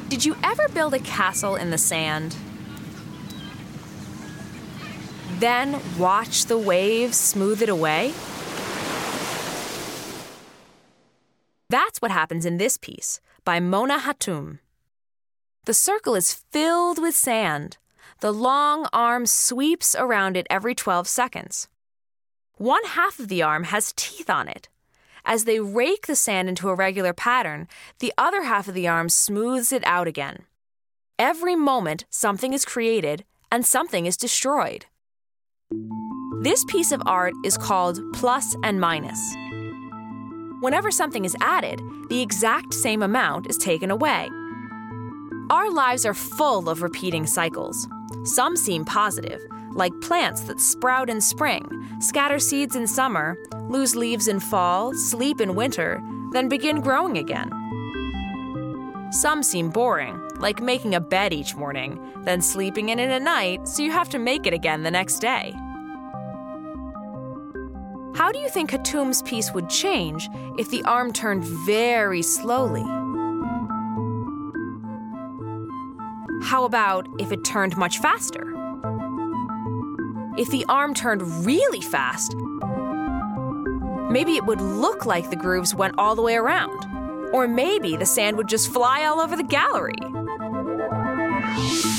Did you ever build a castle in the sand? Then watch the waves smooth it away? That's what happens in this piece by Mona Hatoum. The circle is filled with sand. The long arm sweeps around it every 12 seconds. One half of the arm has teeth on it. As they rake the sand into a regular pattern, the other half of the arm smooths it out again. Every moment, something is created and something is destroyed. This piece of art is called plus and minus. Whenever something is added, the exact same amount is taken away. Our lives are full of repeating cycles. Some seem positive, like plants that sprout in spring, scatter seeds in summer, lose leaves in fall, sleep in winter, then begin growing again. Some seem boring, like making a bed each morning, then sleeping in it at night so you have to make it again the next day. How do you think Hatoum's piece would change if the arm turned very slowly? How about if it turned much faster? If the arm turned really fast, maybe it would look like the grooves went all the way around. Or maybe the sand would just fly all over the gallery.